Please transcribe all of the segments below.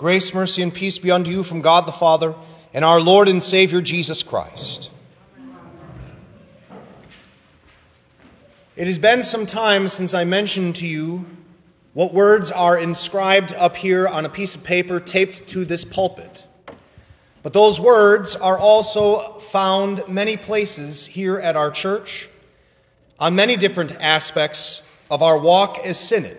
Grace, mercy, and peace be unto you from God the Father and our Lord and Savior Jesus Christ. It has been some time since I mentioned to you what words are inscribed up here on a piece of paper taped to this pulpit. But those words are also found many places here at our church, on many different aspects of our walk as synod.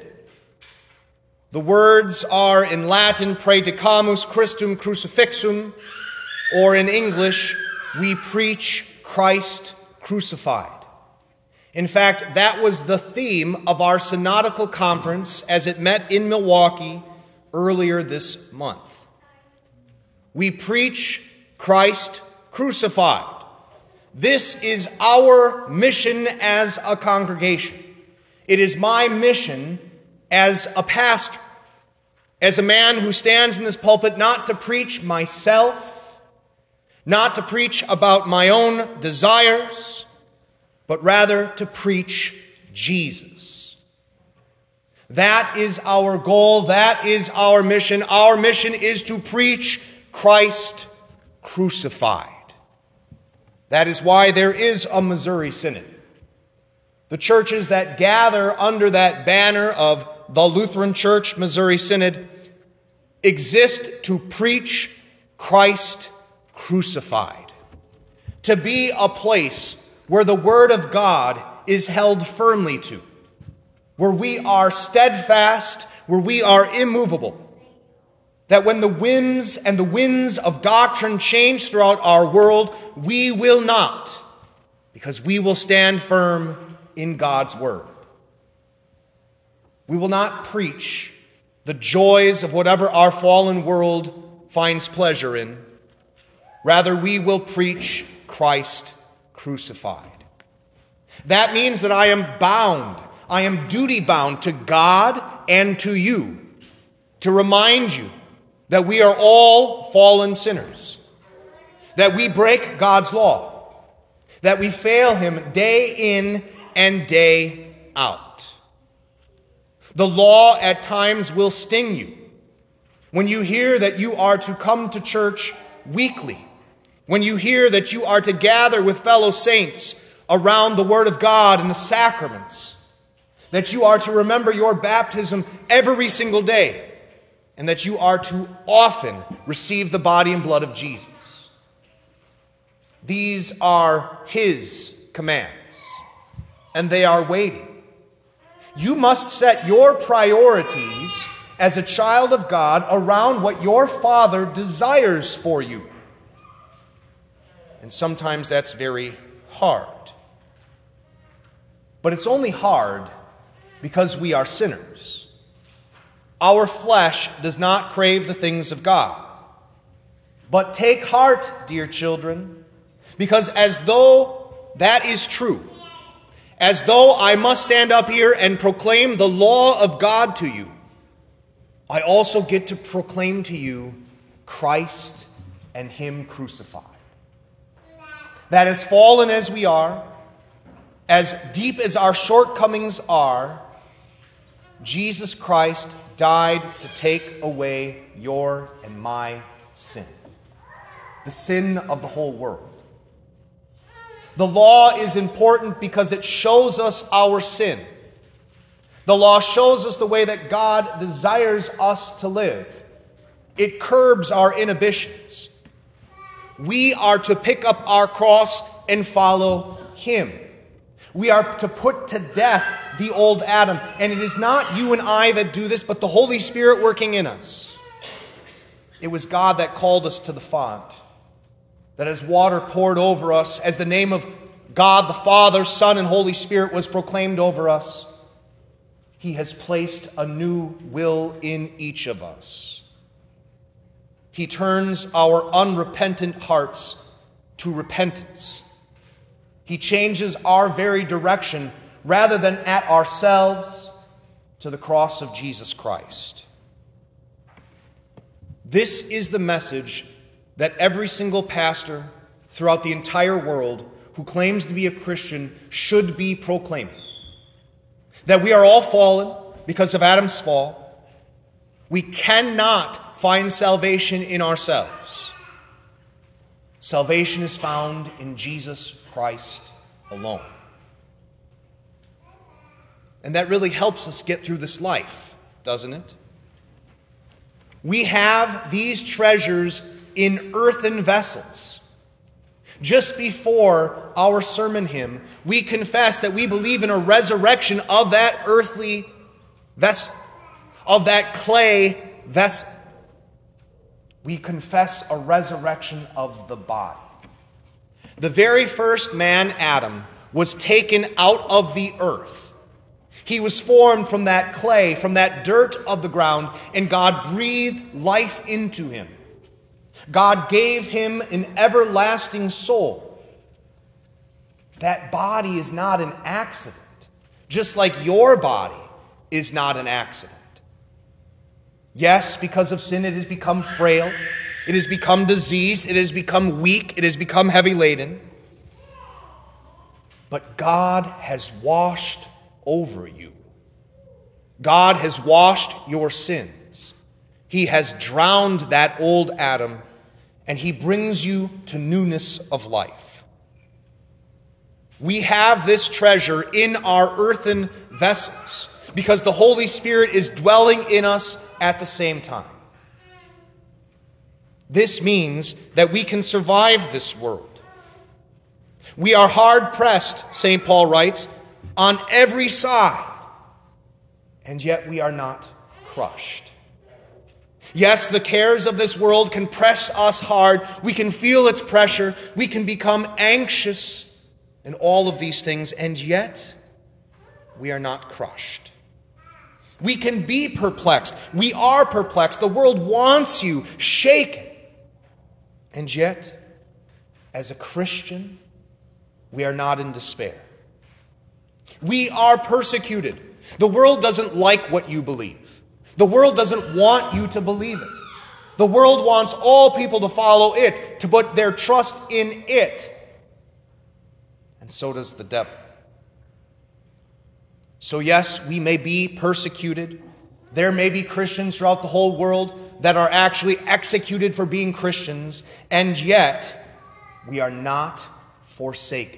The words are in Latin, Praedicamus Christum Crucifixum, or in English, we preach Christ crucified. In fact, that was the theme of our synodical conference as it met in Milwaukee earlier this month. We preach Christ crucified. This is our mission as a congregation. It is my mission as a pastor, as a man who stands in this pulpit, not to preach myself, not to preach about my own desires, but rather to preach Jesus. That is our goal. That is our mission. Our mission is to preach Christ crucified. That is why there is a Missouri Synod. The churches that gather under that banner of the Lutheran Church Missouri Synod exist to preach Christ crucified, to be a place where the Word of God is held firmly to, where we are steadfast, where we are immovable, that when the winds and the winds of doctrine change throughout our world, we will not, because we will stand firm in God's Word. We will not preach the joys of whatever our fallen world finds pleasure in. Rather, we will preach Christ crucified. That means that I am bound, I am duty bound to God and to you to remind you that we are all fallen sinners, that we break God's law, that we fail Him day in and day out. The law at times will sting you. When you hear that you are to come to church weekly, when you hear that you are to gather with fellow saints around the Word of God and the sacraments, that you are to remember your baptism every single day, and that you are to often receive the body and blood of Jesus. These are His commands, and they are weighty. You must set your priorities as a child of God around what your Father desires for you. And sometimes that's very hard. But it's only hard because we are sinners. Our flesh does not crave the things of God. But take heart, dear children, because as though that is true, as though I must stand up here and proclaim the law of God to you, I also get to proclaim to you Christ and Him crucified. That as fallen as we are, as deep as our shortcomings are, Jesus Christ died to take away your and my sin, the sin of the whole world. The law is important because it shows us our sin. The law shows us the way that God desires us to live. It curbs our inhibitions. We are to pick up our cross and follow Him. We are to put to death the old Adam. And it is not you and I that do this, but the Holy Spirit working in us. It was God that called us to the font, that as water poured over us, as the name of God the Father, Son, and Holy Spirit was proclaimed over us, He has placed a new will in each of us. He turns our unrepentant hearts to repentance. He changes our very direction, rather than at ourselves, to the cross of Jesus Christ. This is the message that every single pastor throughout the entire world who claims to be a Christian should be proclaiming. That we are all fallen because of Adam's fall. We cannot find salvation in ourselves. Salvation is found in Jesus Christ alone. And that really helps us get through this life, doesn't it? We have these treasures in earthen vessels. Just before our sermon hymn, we confess that we believe in a resurrection of that earthly vessel, of that clay vessel. We confess a resurrection of the body. The very first man, Adam, was taken out of the earth. He was formed from that clay, from that dirt of the ground, and God breathed life into him. God gave him an everlasting soul. That body is not an accident, just like your body is not an accident. Yes, because of sin, it has become frail. It has become diseased. It has become weak. It has become heavy laden. But God has washed over you. God has washed your sins. He has drowned that old Adam, and he brings you to newness of life. We have this treasure in our earthen vessels because the Holy Spirit is dwelling in us at the same time. This means that we can survive this world. We are hard-pressed, St. Paul writes, on every side, and yet we are not crushed. Yes, the cares of this world can press us hard. We can feel its pressure. We can become anxious and all of these things, and yet we are not crushed. We can be perplexed. We are perplexed. The world wants you shaken. And yet, as a Christian, we are not in despair. We are persecuted. The world doesn't like what you believe. The world doesn't want you to believe it. The world wants all people to follow it, to put their trust in it. And so does the devil. So yes, we may be persecuted. There may be Christians throughout the whole world that are actually executed for being Christians, and yet we are not forsaken.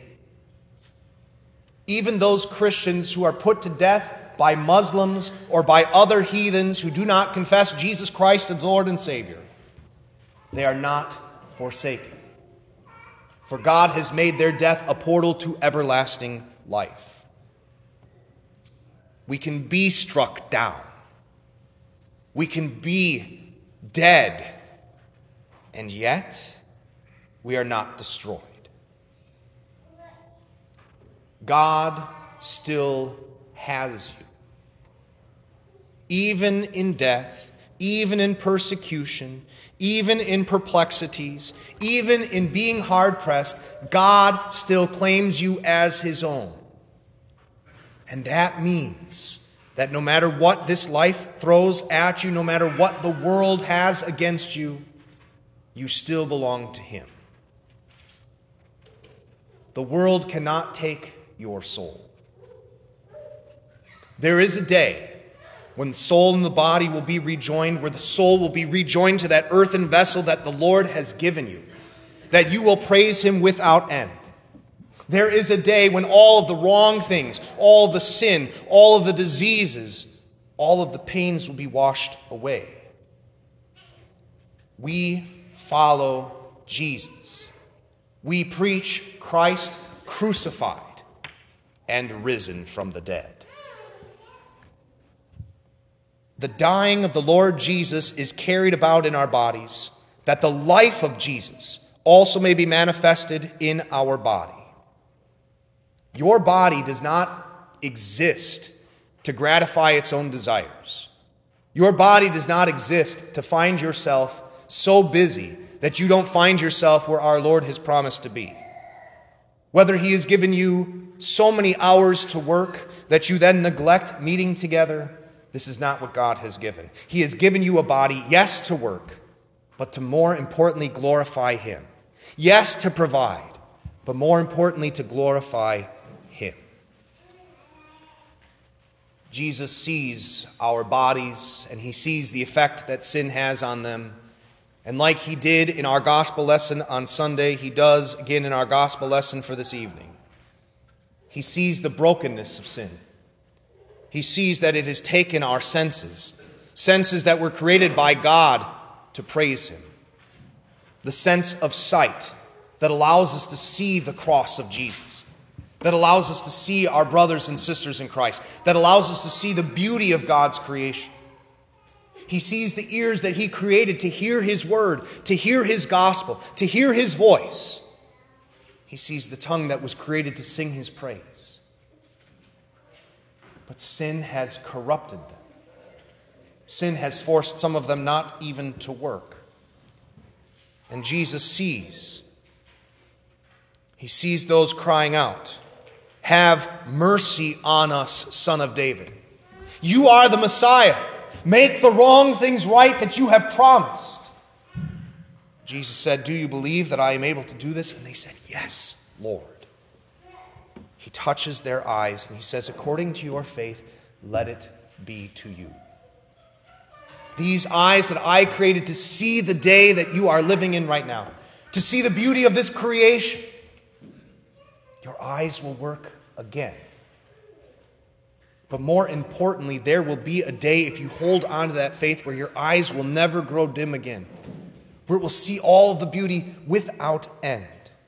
Even those Christians who are put to death by Muslims or by other heathens who do not confess Jesus Christ as Lord and Savior, they are not forsaken. For God has made their death a portal to everlasting life. We can be struck down. We can be dead. And yet, we are not destroyed. God still has you. Even in death, even in persecution, even in perplexities, even in being hard-pressed, God still claims you as his own. And that means that no matter what this life throws at you, no matter what the world has against you, you still belong to him. The world cannot take your soul. There is a day when the soul and the body will be rejoined, where the soul will be rejoined to that earthen vessel that the Lord has given you, that you will praise him without end. There is a day when all of the wrong things, all of the sin, all of the diseases, all of the pains will be washed away. We follow Jesus. We preach Christ crucified and risen from the dead. The dying of the Lord Jesus is carried about in our bodies, that the life of Jesus also may be manifested in our body. Your body does not exist to gratify its own desires. Your body does not exist to find yourself so busy that you don't find yourself where our Lord has promised to be. Whether he has given you so many hours to work that you then neglect meeting together, this is not what God has given. He has given you a body, yes, to work, but to more importantly glorify him. Yes, to provide, but more importantly to glorify him. Jesus sees our bodies, and he sees the effect that sin has on them. And like he did in our gospel lesson on Sunday, he does again in our gospel lesson for this evening. He sees the brokenness of sin. He sees that it has taken our senses that were created by God to praise him. The sense of sight that allows us to see the cross of Jesus, that allows us to see our brothers and sisters in Christ, that allows us to see the beauty of God's creation. He sees the ears that he created to hear his word, to hear his gospel, to hear his voice. He sees the tongue that was created to sing his praise. But sin has corrupted them. Sin has forced some of them not even to work. And Jesus sees. He sees those crying out, "Have mercy on us, Son of David. You are the Messiah. Make the wrong things right that you have promised." Jesus said, "Do you believe that I am able to do this?" And they said, "Yes, Lord." He touches their eyes and he says, "According to your faith, let it be to you." These eyes that I created to see the day that you are living in right now, to see the beauty of this creation, your eyes will work again. But more importantly, there will be a day, if you hold on to that faith, where your eyes will never grow dim again, where it will see all of the beauty without end.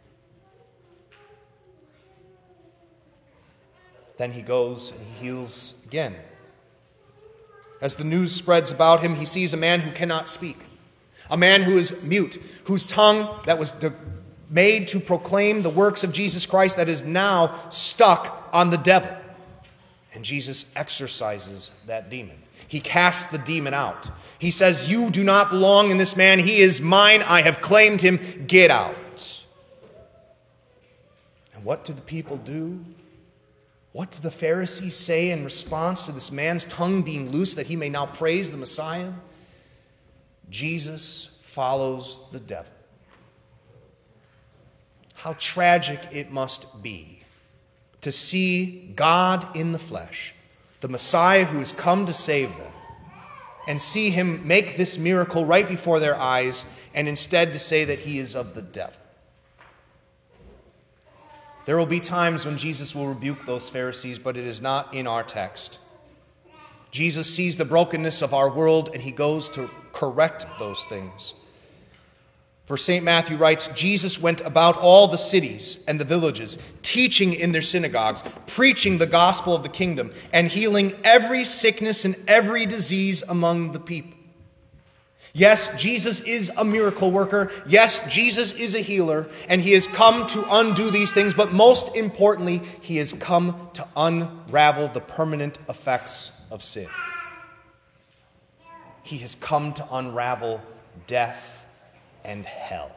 Then he goes and he heals again. As the news spreads about him, he sees a man who cannot speak, a man who is mute, whose tongue that was made to proclaim the works of Jesus Christ that is now stuck on the devil. And Jesus exorcises that demon. He casts the demon out. He says, "You do not belong in this man. He is mine. I have claimed him. Get out." And what do the people do? What do the Pharisees say in response to this man's tongue being loosed that he may now praise the Messiah? Jesus follows the devil. How tragic it must be to see God in the flesh, the Messiah who has come to save them, and see him make this miracle right before their eyes, and instead to say that he is of the devil. There will be times when Jesus will rebuke those Pharisees, but it is not in our text. Jesus sees the brokenness of our world, and he goes to correct those things. For St. Matthew writes, "Jesus went about all the cities and the villages, teaching in their synagogues, preaching the gospel of the kingdom, and healing every sickness and every disease among the people." Yes, Jesus is a miracle worker. Yes, Jesus is a healer, and he has come to undo these things, but most importantly, he has come to unravel the permanent effects of sin. He has come to unravel death and hell.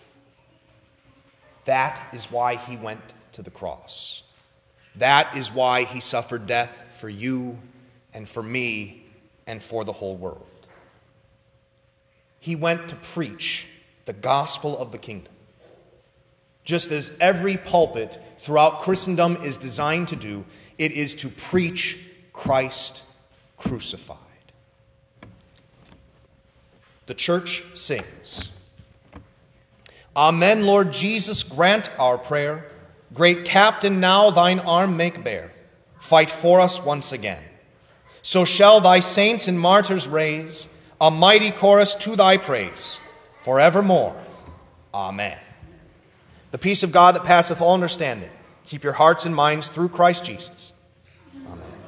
That is why he went to the cross. That is why he suffered death for you and for me and for the whole world. He went to preach the gospel of the kingdom, just as every pulpit throughout Christendom is designed to do. It is to preach Christ crucified. The church sings, "Amen, Lord Jesus, grant our prayer. Great Captain, now thine arm make bare. Fight for us once again. So shall thy saints and martyrs raise a mighty chorus to thy praise, forevermore. Amen." The peace of God that passeth all understanding, keep your hearts and minds through Christ Jesus. Amen.